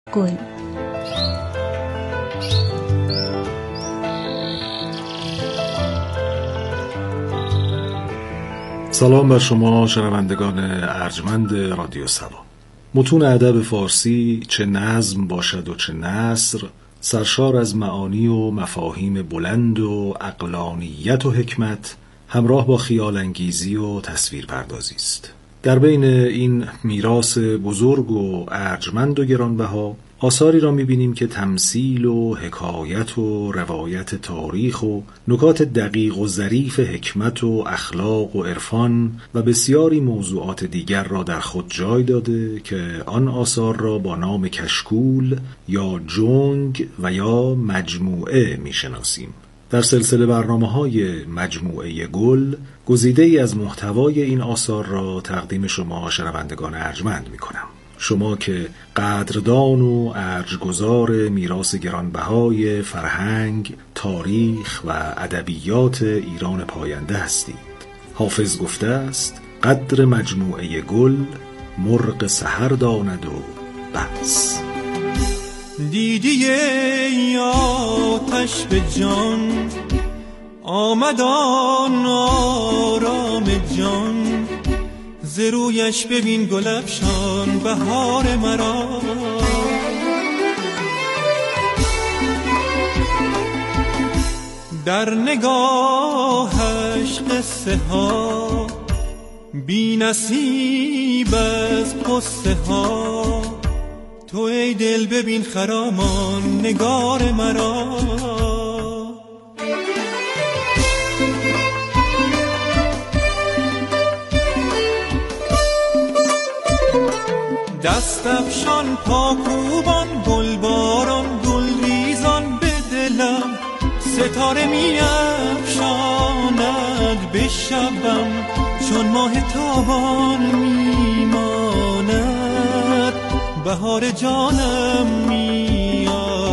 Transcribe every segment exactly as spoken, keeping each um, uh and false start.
گل. سلام بر شما شنوندگان ارجمند رادیو سوا. متون ادب فارسی چه نظم باشد و چه نثر، سرشار از معانی و مفاهیم بلند و عقلانیت و حکمت، همراه با خیال انگیزی و تصویر پردازی است. در بین این میراث بزرگ و ارجمند و گرانبها آثاری را می‌بینیم که تمثیل و حکایت و روایت تاریخ و نکات دقیق و ظریف حکمت و اخلاق و عرفان و بسیاری موضوعات دیگر را در خود جای داده که آن آثار را با نام کشکول یا جنگ و یا مجموعه می‌شناسیم. در سلسله برنامه‌های مجموعه گل گزیده‌ای از محتوای این آثار را تقدیم شما شنوندگان ارجمند می‌کنم. شما که قدردان و ارجگزار میراث گرانبهای فرهنگ، تاریخ و ادبیات ایران پاینده هستید. حافظ گفته است قدر مجموعه گل مرغ سحر داند و بس. دیدی ای آتش به جان، آمد آن آرام جان، ز رویش ببین گل افشان بهار مرا. در نگاهش قصه ها بی نصیب از قصه ها، تو ای دل ببین خرامان نگار مرا. دست افشان پاکوبان گلباران گلریزان به دلم، ستاره می افشاند به شبم، چون ماه تابان می ماند بهار جانم می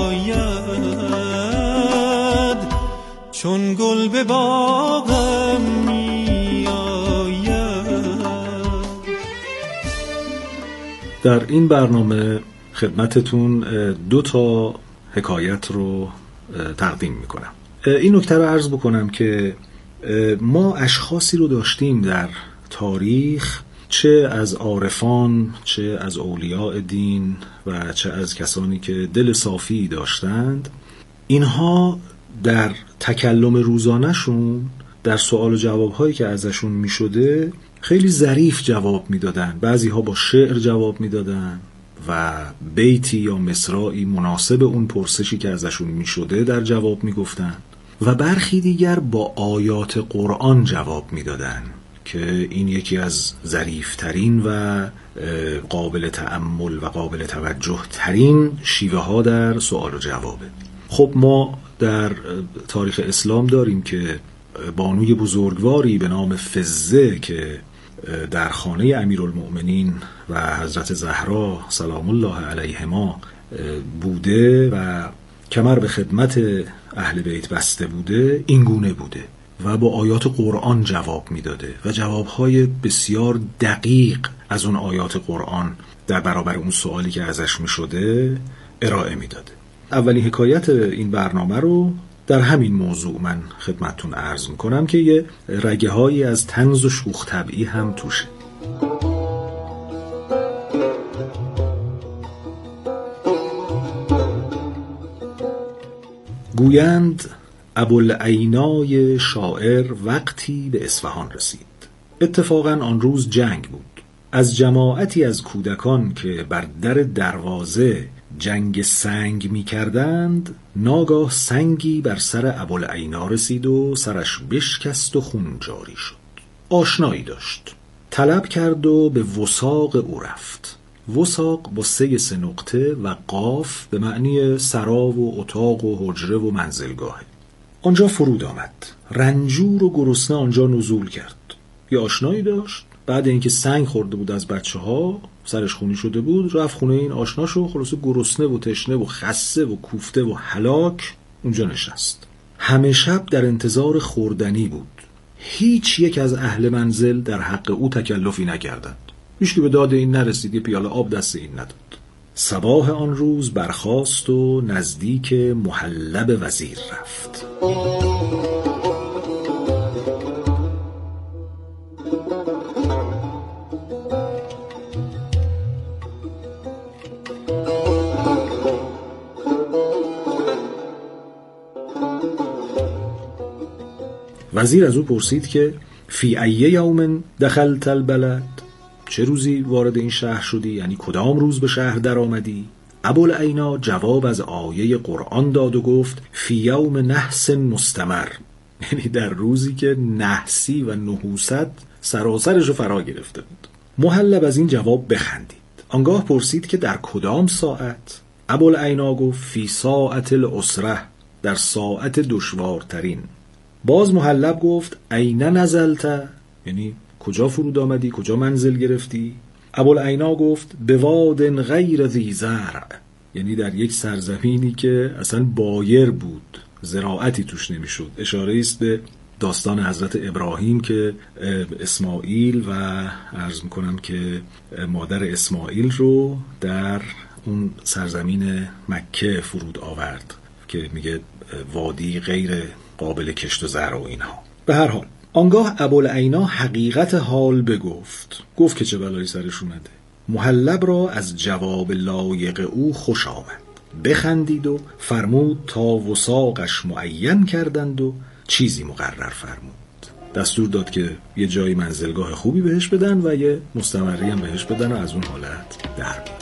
آید، چون گل به باغم می در این برنامه خدمتتون دو تا حکایت رو تقدیم میکنم. این نکته رو عرض بکنم که ما اشخاصی رو داشتیم در تاریخ، چه از عارفان، چه از اولیاء دین و چه از کسانی که دل صافی داشتند. اینها در تکلم روزانه‌شون، در سوال و جواب‌هایی که ازشون میشده خیلی ظریف جواب میدادن. بعضی ها با شعر جواب میدادن و بیتی یا مصرعی مناسب اون پرسشی که ازشون میشده در جواب میگفتن و برخی دیگر با آیات قرآن جواب میدادن که این یکی از ظریفترین و قابل تأمل و قابل توجه ترین شیوه ها در سوال و جوابه. خب ما در تاریخ اسلام داریم که بانوی بزرگواری به نام فزه که در خانه امیرالمؤمنین و حضرت زهرا سلام الله علیهما بوده و کمر به خدمت اهل بیت بسته بوده، این گونه بوده و با آیات قرآن جواب میداده و جوابهای بسیار دقیق از اون آیات قرآن در برابر اون سوالی که ازش میشده ارائه میداده. اولین حکایت این برنامه رو در همین موضوع من خدمتتون عرض میکنم که یه رگه هایی از طنز و شوخ طبعی هم توشه. گویند ابوالعینای شاعر وقتی به اصفهان رسید. اتفاقاً آن روز جنگ بود. از جماعتی از کودکان که بر در دروازه جنگ سنگ می کردند، ناگاه سنگی بر سر ابوالعینا رسید و سرش بشکست و خون جاری شد. آشنایی داشت، طلب کرد و به وثاق او رفت. وثاق با سه سه نقطه و قاف به معنی سرا و اتاق و حجره و منزلگاهه. آنجا فرود آمد، رنجور و گرسنه آنجا نزول کرد. یه آشنایی داشت، بعد اینکه سنگ خورده بود از بچه ها، سرش خونی شده بود، رفت خونه این آشناشو، خلاصه گرسنه و تشنه و خسته و کوفته و هلاک اونجا نشست. همه شب در انتظار خوردنی بود. هیچ یک از اهل منزل در حق او تکلفی نکردند. هیچ که به داد این نرسید، یه پیاله آب دست این نداد. صباح آن روز برخاست و نزدیک محلب وزیر رفت. وزیر از او پرسید که فی ای یوم دخلت البلد، چه روزی وارد این شهر شدی؟ یعنی کدام روز به شهر در آمدی؟ ابوالعینا جواب از آیه قرآن داد و گفت فی یوم نحس مستمر، یعنی در روزی که نحسی و نحوست سراسرشو فرا گرفته بود. محلب از این جواب بخندید. آنگاه پرسید که در کدام ساعت؟ ابوالعینا گفت فی ساعت العسره، در ساعت دشوارترین. باز محلب گفت این نزلت، یعنی کجا فرود آمدی، کجا منزل گرفتی؟ ابوالعینا گفت به واد غیر ذی زرع، یعنی در یک سرزمینی که اصلا بایر بود، زراعتی توش نمیشد. اشاره است به داستان حضرت ابراهیم که اسماعیل و عرض میکنم که مادر اسماعیل رو در اون سرزمین مکه فرود آورد که میگه وادی غیر قابل کشت و زرع و اینها. به هر حال آنگاه ابوالعینا حقیقت حال بگفت، گفت که چه بلایی سرش اومده. محلب را از جواب لایق او خوش آمد، بخندید و فرمود تا وثاقش معین کردند و چیزی مقرر فرمود. دستور داد که یه جایی منزلگاه خوبی بهش بدن و یه مستمری هم بهش بدن و از اون حالت در بیاد.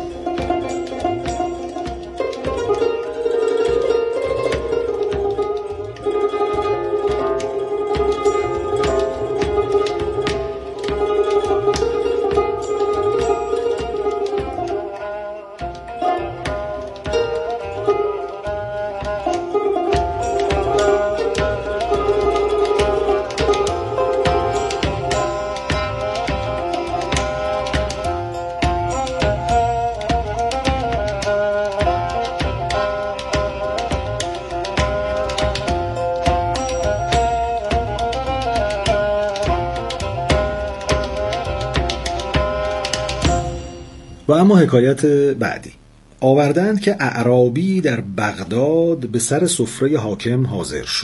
و اما حکایت بعدی. آوردند که اعرابی در بغداد به سر سفره حاکم حاضر شد.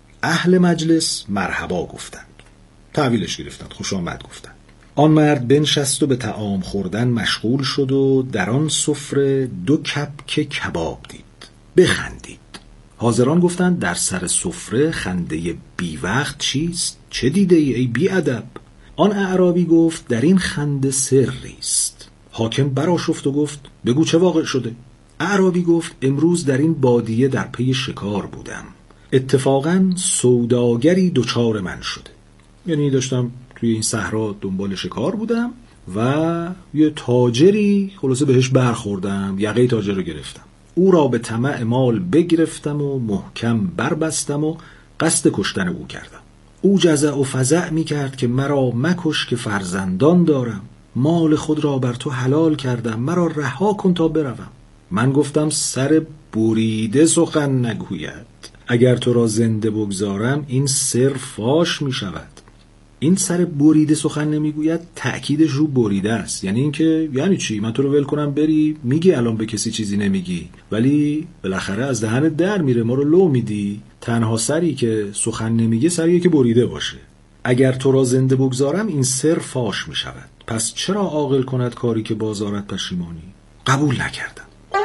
اهل مجلس مرحبا گفتند، تحویلش گرفتند، خوش آمد گفتند. آن مرد بنشست و به طعام خوردن مشغول شد و در آن سفره دو کپک کباب دید، بخندید. حاضران گفتند در سر سفره خنده بی وقت چیست؟ چه دیده ای ای بی ادب؟ آن اعرابی گفت در این خنده سری است. حاکم برآشفت و گفت بگو چه واقع شده؟ اعرابی گفت امروز در این بادیه در پی شکار بودم، اتفاقاً سوداگری دچار من شده. یعنی داشتم توی این صحرا دنبال شکار بودم و یه تاجری خلاصه بهش برخوردم، یقه تاجر رو گرفتم، او را به طمع مال بگرفتم و محکم بربستم و قصد کشتن او کردم. او جزع و فزع می کرد که مرا مکش که فرزندان دارم، مال خود را بر تو حلال کردم، مرا رها کن تا بروم. من گفتم سر بریده سخن نگوید، اگر تو را زنده بگذارم این سر فاش می شود. این سر بریده سخن نمیگوید تأکیدش رو بریده است، یعنی این که یعنی چی؟ من تو رو ول کنم بری؟ میگی الان به کسی چیزی نمیگی ولی بالاخره از دهنت در میره، ما رو لو میدی. تنها سری که سخن نمیگه سریه که بریده باشه. اگر تو را زنده بگذارم این سر فاش میشود، پس چرا عاقل کند کاری که بازارت پشیمانی؟ قبول نکردم.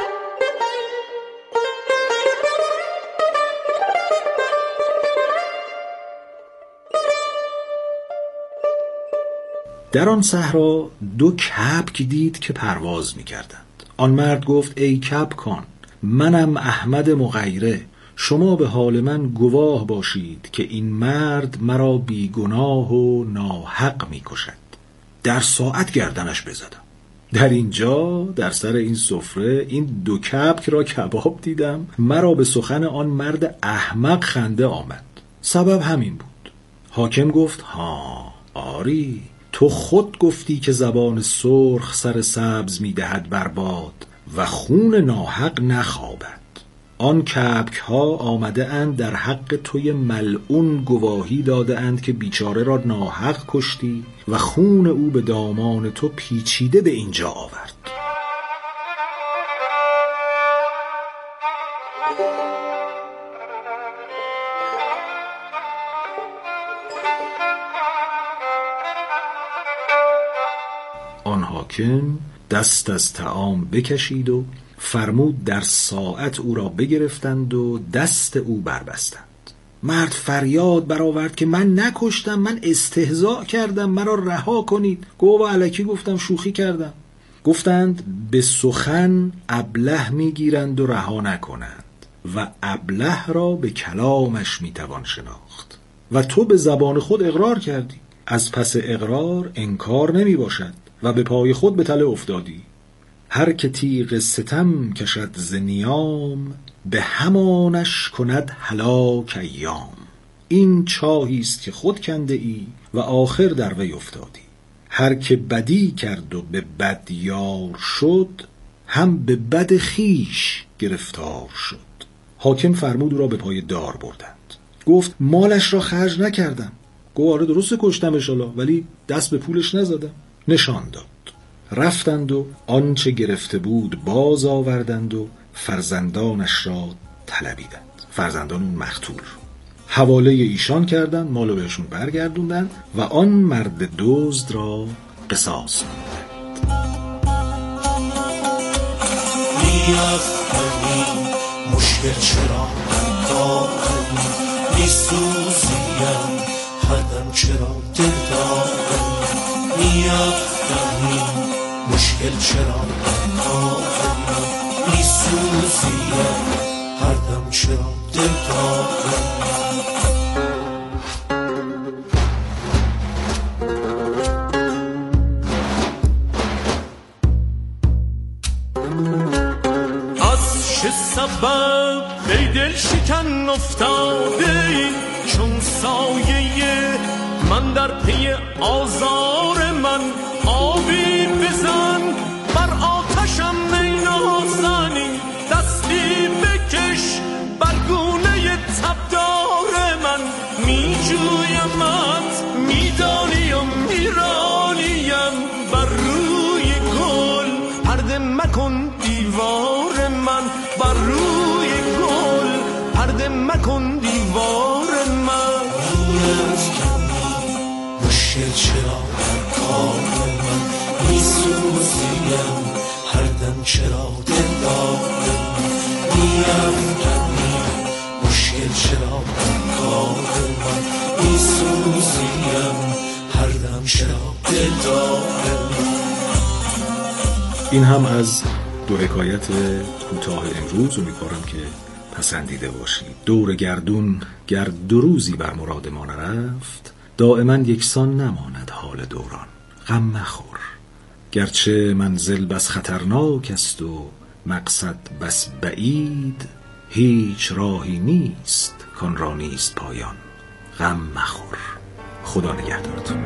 در آن صحرا دو کبک دید که پرواز می‌کردند. آن مرد گفت ای کبکان، منم احمد مغیره، شما به حال من گواه باشید که این مرد مرا بیگناه و ناحق می‌کشد. در ساعت گردنش بزدم. در اینجا در سر این سفره این دو کبک را کباب دیدم، مرا به سخن آن مرد احمق خنده آمد. سبب همین بود. حاکم گفت ها آری، تو خود گفتی که زبان سرخ سر سبز می‌دهد بر باد و خون ناحق نخوابد. آن کبک ها آمده اند در حق توی ملعون گواهی داده اند که بیچاره را ناحق کشتی و خون او به دامان تو پیچیده به اینجا آورد. آن حاکم دست از طعام بکشید و فرمود در ساعت او را بگرفتند و دست او بربستند. مرد فریاد برآورد که من نکشتم، من استهزاء کردم، مرا رها کنید. گفت الکی گفتم، شوخی کردم. گفتند به سخن ابله میگیرند و رها نکنند و ابله را به کلامش میتوان شناخت و تو به زبان خود اقرار کردی. از پس اقرار انکار نمی باشد و به پای خود به تله افتادی. هر که تیغ ستم کشد ز نیام، به همانش کند هلاک ایام. این چاهیست که خود کنده ای و آخر در وی افتادی. هر که بدی کرد و به بد یار شد، هم به بد خیش گرفتار شد. حاکم فرمود او را به پای دار بردند. گفت مالش را خرج نکردم. گفت آره درسته کشتمش الا، ولی دست به پولش نزدم. نشان داد. رفتند و آنچه گرفته بود باز آوردند و فرزندانش را طلبیدند. فرزندان اون مقتول حواله ایشان کردند، مالو بهشون برگردوندند و آن مرد دزد را قصاص کردند. می‌افکنی مشکل چرا داری، می‌سوزیم هر دم چرا دل داری. می‌افکنی مشکل چرا داری، می‌سوزیم هر دم چرا دل داری. سبب ای دل شکن افتاده ای، چون سایه من در پی آزار من. آبی بزن بر آتشم نینازنی، دستی بکش بر گونه تبدار من. می جویمت میدانیم میرانیم، بر روی گل پرده مکن دیوار من. بر روی گل پرده مکن دیوار من. مشکل چرا در کار من، میسوزیم هر دم چرا دلدار من. میافکنی مشکل چرا در کار من، میسوزیم هر دم چرا دلدار من. این هم از دو حکایت کوتاه امروز، امیدوارم که پسندیده باشید. دور گردون گر دو روزی بر مراد ما نرفت، دائما یکسان نماند حال دوران. غم مخور گرچه منزل بس خطرناک است و مقصد بس بعید، هیچ راهی نیست کان را نیست پایان. غم مخور. خدا نگهدارتون.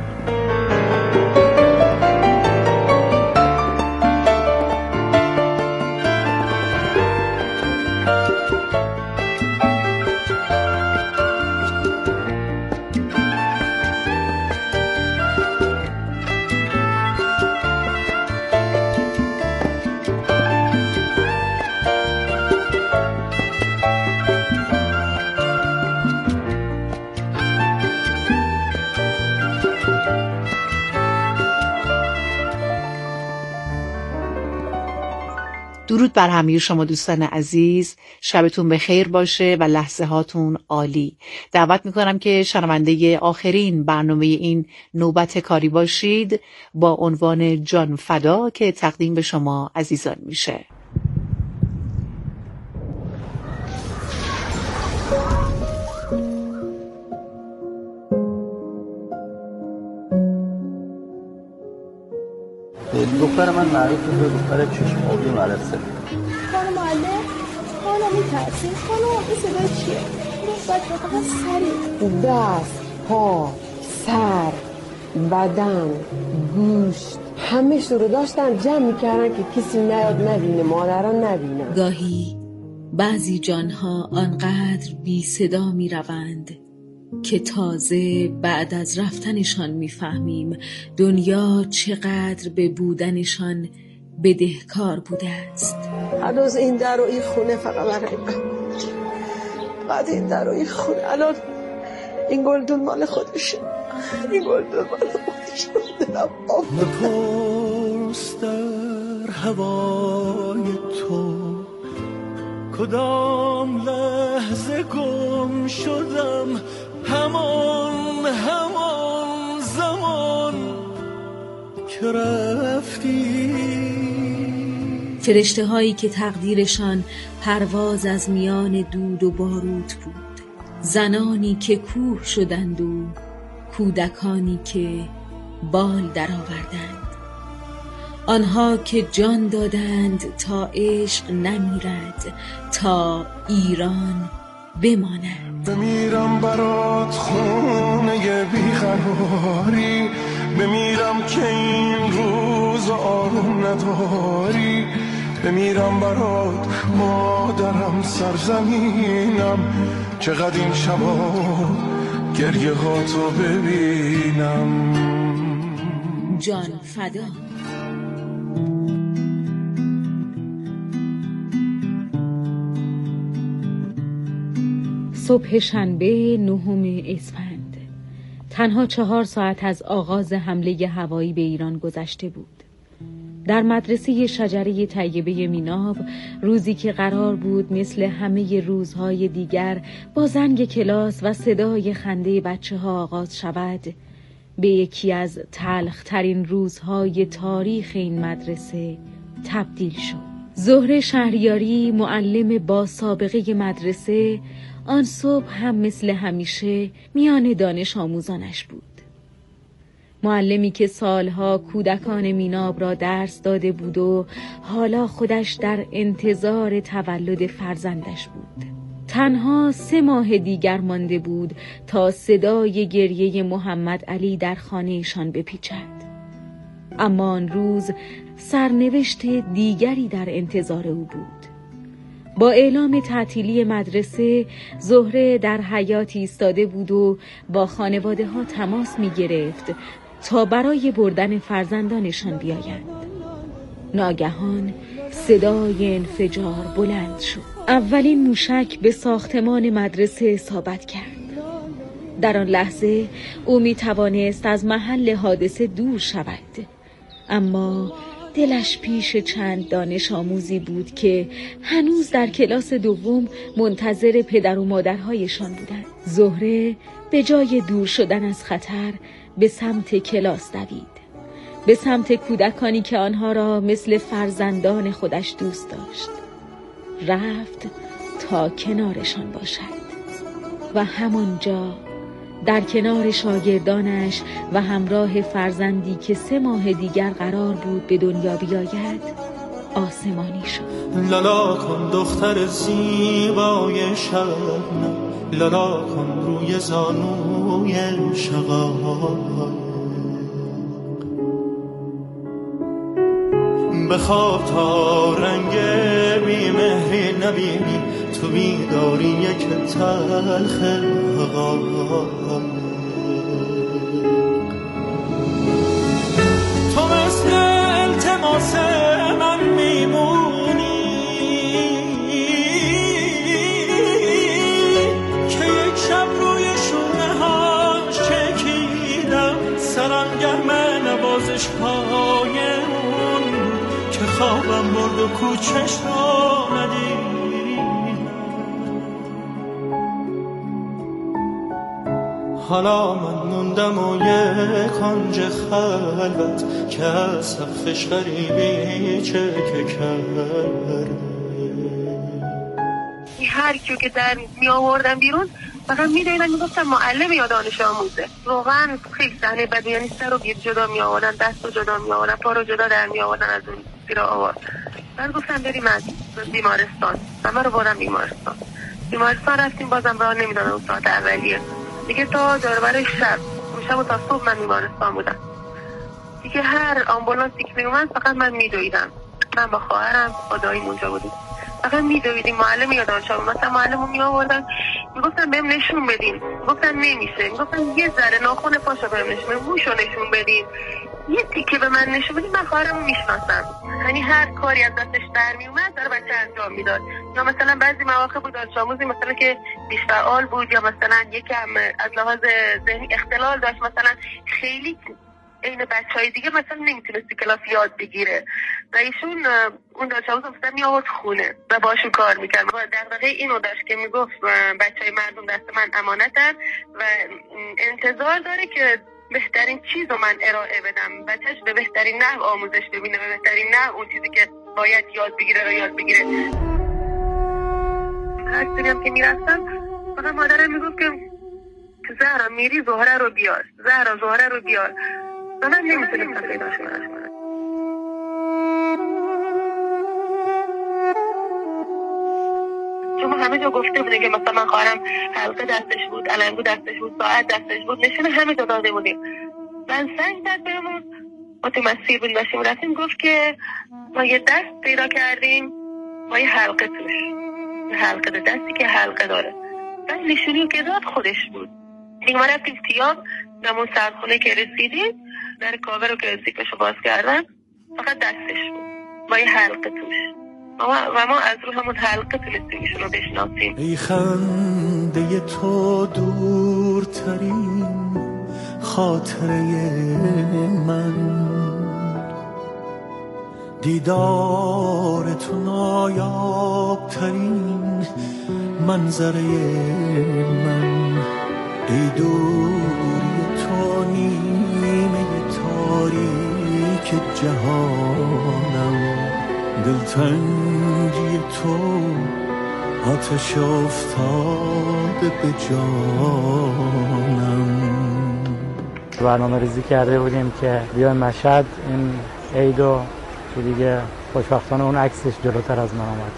درود بر همه شما دوستان عزیز، شبتون بخیر باشه و لحظه هاتون عالی. دعوت میکنم که شنونده آخرین برنامه این نوبت کاری باشید با عنوان جان فدا که تقدیم به شما عزیزان میشه. دختر من معروف به دختر چشم آبی مدرسه. خانم معلم، حالا میترسیم. خانم این صدای چیه؟ باید فقط سری دست، پا، سر، بدن، گوشت همه رو داشتن جمع میکردن که کسی نیاد نبینه، مادران نبینن. گاهی بعضی جانها آنقدر بی صدا می روند که تازه بعد از رفتنشان میفهمیم دنیا چقدر به بودنشان بدهکار بوده است. هنوز این در و این خونه فقط برای من. چقدر این در و این خونه. الان این گلدون مال خودشه، این گلدون مال خودشه. دلم بپرس در هوای تو کدام لحظه گم شدم، همان همان زمان که رفتی. فرشته هایی که تقدیرشان پرواز از میان دود و باروت بود، زنانی که کوه شدند و کودکانی که بال درآوردند، آنها که جان دادند تا عشق نمیرد، تا ایران بماند. بمیرم برات خونه بیقراری، بمیرم که این روز آروم نداری، بمیرم برات مادرم سرزمینم، چقدر این شبا گریه ها تو ببینم. جان فدا. صبح شنبه نهم اسفند، تنها چهار ساعت از آغاز حمله هوایی به ایران گذشته بود. در مدرسه شجره طیبه میناب، روزی که قرار بود مثل همه روزهای دیگر با زنگ کلاس و صدای خنده بچه ها آغاز شود، به یکی از تلخ‌ترین روزهای تاریخ این مدرسه تبدیل شد. زهره شهریاری، معلم با سابقه مدرسه، آن صبح هم مثل همیشه میان دانش آموزانش بود. معلمی که سالها کودکان میناب را درس داده بود و حالا خودش در انتظار تولد فرزندش بود. تنها سه ماه دیگر مانده بود تا صدای گریه محمد علی در خانهشان بپیچد. اما آن روز سرنوشت دیگری در انتظار او بود. با اعلام تعطیلی مدرسه، زهره در حیاط ایستاده بود و با خانواده ها تماس می گرفت تا برای بردن فرزندانشان بیایند. ناگهان صدای انفجار بلند شد. اولین موشک به ساختمان مدرسه اصابت کرد. در آن لحظه او می توانست از محل حادثه دور شود، اما دلش پیش چند دانش آموزی بود که هنوز در کلاس دوم منتظر پدر و مادرهایشان بودند. زهره به جای دور شدن از خطر به سمت کلاس دوید، به سمت کودکانی که آنها را مثل فرزندان خودش دوست داشت. رفت تا کنارشان باشد و همانجا در کنار شاگردانش و همراه فرزندی که سه ماه دیگر قرار بود به دنیا بیاید آسمانی شد. لالا کن دختر زیبای شبنم، لالا کن روی زانوی شقایق، بخواب تا رنگ بیمهری نبینی، تو بیداری یک تلخ حقایق. تو مثل التماس من میمونی که یک شب روی شونه هاش چکیدم، سرم گرم نوازش های اون که خوابم برد و کوچش رو ندید. حالا من موندم و یک کنج خلوت که از سقفش غریبی چکه کرد. هر کیو که در می آوردم بیرون فقط می دیدن می گفتن معلم یا دانش آموزه. واقعا خیلی صحنه بدی، یعنی سر رو گیر جدا می آوردن، دست رو جدا می آوردن، پا رو جدا در می آوردن از اون زیر آوار. بعد گفتن بریم از بیمارستان، همه رو بردم بیمارستان. بیمارستان رفتیم، بازم راه نمیدادن اون ساعت اولیه دیگه. تا دوربر شب اون شب و تا صبح من بیمارستان بودم دیگه. هر آمبولانسی که می اومد فقط من میدویدم. من با خواهرم با داییم اونجا بودیم، فقط میدویدیم. معلم یا دانش آموز مثلا معلمو می آوردن میگفتن بهم نشون بدین، گفتن نمیشه، میگفتن یه ذره ناخن پاشو بهم نشون بدین، موشو نشون بدین، یه تیکه به من نشون بدین. من خواهرمو میشناسم، یعنی هر کاری از دستش در می اومد داره بچه انجام میداد. یا مثلا بعضی مواقع بود دانش آموزی مثلا که بیش فعال بود یا مثلا یکم از لحاظ ذهنی اختلال داشت، مثلا خیلی این بچهای دیگه مثلا نمیتونستی کلاس یاد بگیره و ایشون اون دانش آموز مثلا می آورد خونه و باشون کار میکرد و دغدغه اینو داشت که میگفت بچهای مردم دست من امانتن و انتظار داره که بهترین چیز رو من ارائه بدم، بچهش به بهترین نحو آموزش ببینه، به بهترین نحو اون چیزی که باید یاد بگیره رو یاد بگیره. هر سری هم که میرفتم فقط مادرم میگفت که زهرا میری زهره رو بیار، زهرا زهره رو بیار و من نمیتونستم پیداش کنم. چون همه جا گفته بودیم که مثلا من خواهرم حلقه دستش بود، علنگو دستش بود، ساعت دستش بود، نشونه همه جا داده بودیم. من سنگ زد بهمون، ما تو مسیر بود داشتیم رفتیم، گفت که ما یه دست پیدا کردیم با یه حلقه توش، حلقه ده دستی که حلقه داره. من نشونی که داد خودش بود. دیگه ما رفتیم تیاب دمون سردخونه که رسیدیم، در کاوه رو که زیپشو باز کردن فقط دستش بود با یه حلقه توش و ما از رو همون حلقه تونستیم ایشون رو بشناسیم. ای خنده تو دورترین خاطره من، دیدار تو نایابترین منظره من، ای دوری تو نیمه تاریک جهانم، دلتنگی تو آتش افتاده به جانم. برنامه ریزی کرده بودیم که بیایم مشهد این عیدو که دیگه خوشبختانه اون عکسش جلوتر از من آمد.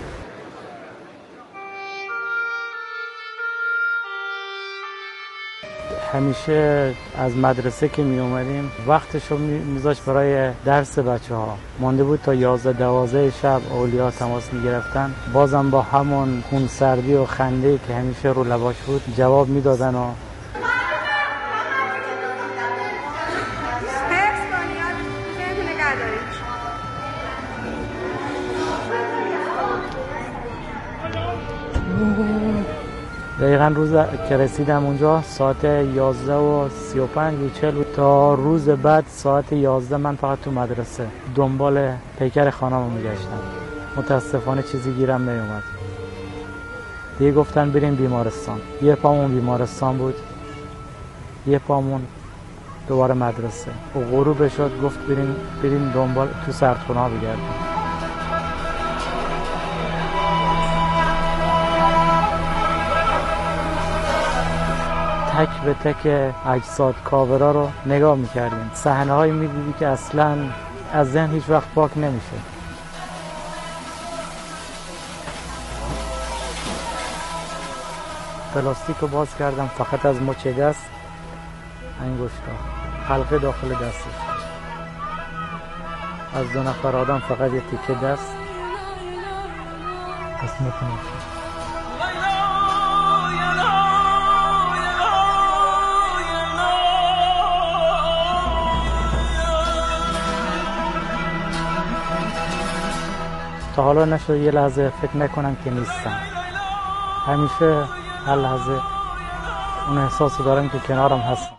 همیشه از مدرسه که می اومدیم وقتشو میذاشت برای درس بچه ها. مانده بود تا یازده دوازده شب اولیا تماس می گرفتن، بازم با همون خونسردی و خنده که همیشه رو لباش بود جواب میدادن و دقیقا روز که رسیدم اونجا ساعت یازده و سی و پنج و چهل بود. تا روز بعد ساعت یازده من فقط تو مدرسه دنبال پیکر خانم میگشتم. متاسفانه چیزی گیرم نیومد. دیگه گفتن بریم بیمارستان. یه پامون بیمارستان بود، یه پامون دوباره مدرسه. و غروب شد گفت بریم بریم دنبال تو سردخونه ها بگردیم. تک به تک اجساد کاورا رو نگاه میکردیم. صحنه هایی میدیدی که اصلا از ذهن هیچ وقت پاک نمیشه. پلاستیک رو باز کردم، فقط از مچ دست انگشتا حلقه داخل دستش. از دو نفر آدم فقط یه تیکه دست اسم میکنم. تا حالا نشد یه لحظه فکر نکنم که نیستم. همیشه هر لحظه اون احساس دارم که کنارم هستم.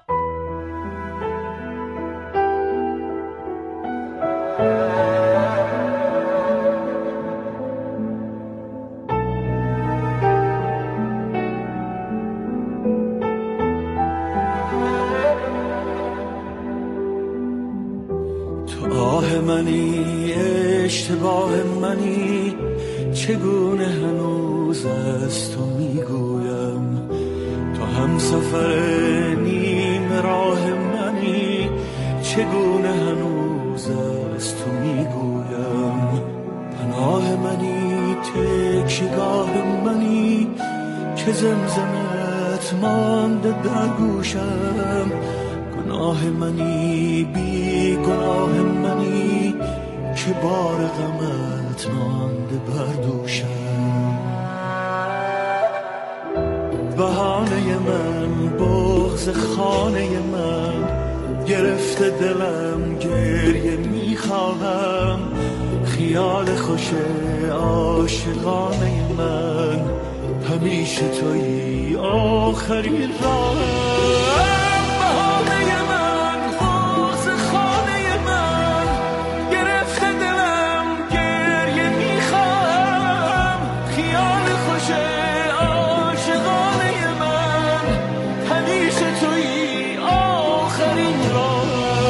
تو آه منی، اشتباه منی، چگونه هنوز از تو میگویم. تو هم سفر نیم راه منی، چگونه هنوز از تو میگویم. پناه منی، تکیه‌گاه منی، که زمزمت مانده در گوشم. گناه منی، بی گناه منی، که بار غمت مانده بر دوشم. بهانه من، بغض خانه من، گرفته دلم گریه میخواهم. خیال خوش عاشقانه من همیشه تویی آخرین راهم بهانه من بغض خانه من گرفته دلم گریه میخوام خیال خوش عاشقانه من همیشه تویی آخرین راهم.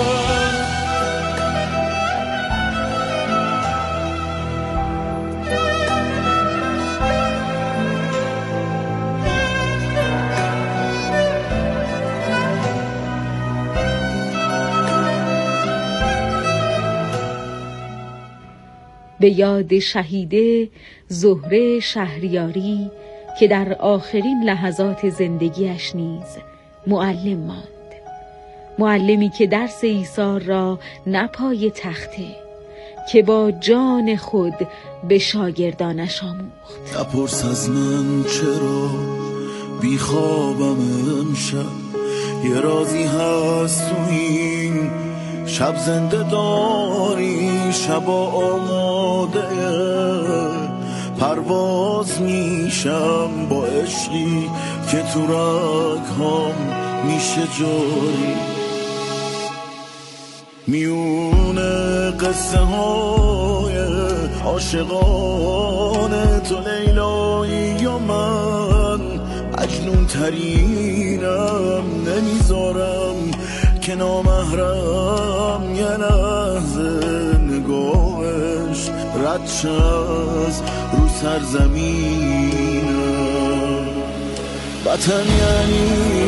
به یاد شهیده زهره شهریاری که در آخرین لحظات زندگیش نیز معلم ماند، معلمی که درس ایثار را نه پای تخته که با جان خود به شاگردانش آموخت. نپرس از من چرا بی خوابم امشب، یه رازی هست تو این شب زنده داری، شبا آماده پرواز میشم با عشقی که تو رگ‌هام میشه جاری. میونه قصه های عاشقانه تو لیلایی یا من مجنون ترینم، نمیذارم که نامحرم یه لحظه نگاهش رد شه از رو سرزمینم. وطن یعنی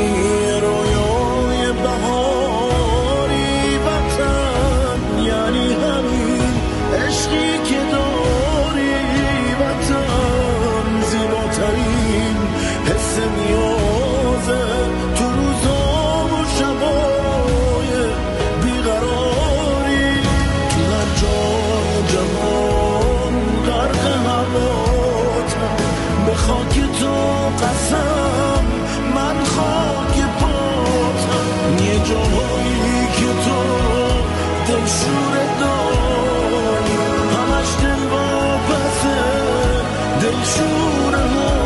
رویای بهاری، وطن یعنی همین عشقی که داری، وطن زیباترین حس نیازه تو روزا و شبای بیقراری. تو هر جای جهان غرق هواتم، به خاک تو قسم من خاک پاتم. یه جایی که تو دلشور داری، همش دل واپسه دلشور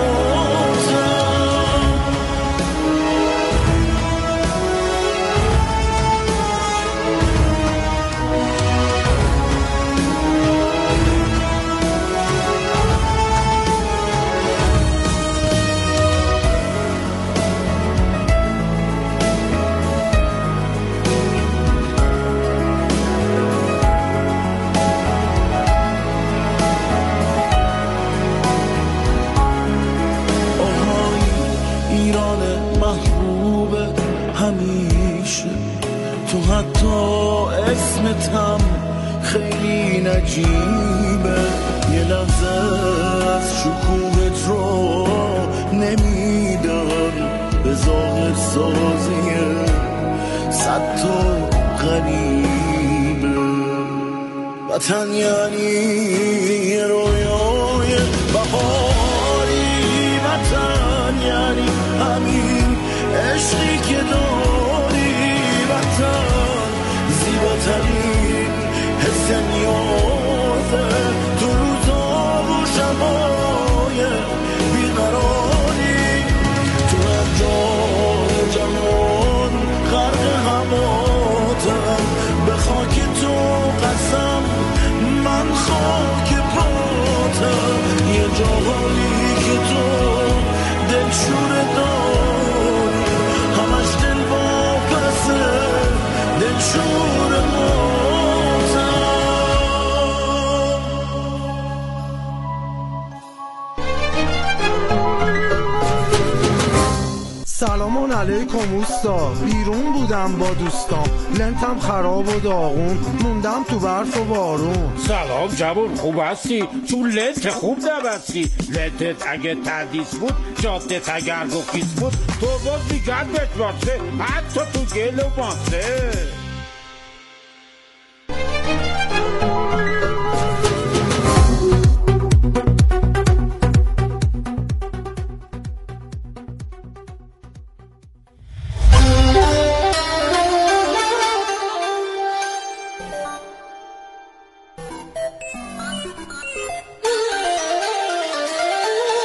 تو حتی اسمتم خیلی نجیبه. یه لحظه از شکوهت رو نمیدم به ظاهر سازیه صد تا غریبه. وطن یعنی یه رویای بهاری، وطن یعنی همین عشقی که داری، وطن زیباترین حس نیازه تو روزا و شبای بیقراری. تو هر جای جهان غرق هواتم، به خاک تو قسم من خاک پاتم. یه جایی که تو دلشور داری، همش دل واپسه دلشور سلام علیکم اوستا، بیرون بودم با دوستام، لنتم خراب و داغون، موندم تو برف و بارون. سلام جوون، خوب هستی؟ چون لنت خوب نبستی. لنتت اگه تردیس بود، جادت اگر گفیس بود، تو باز میگرد بهت واسه حتی تو گل و ماسه.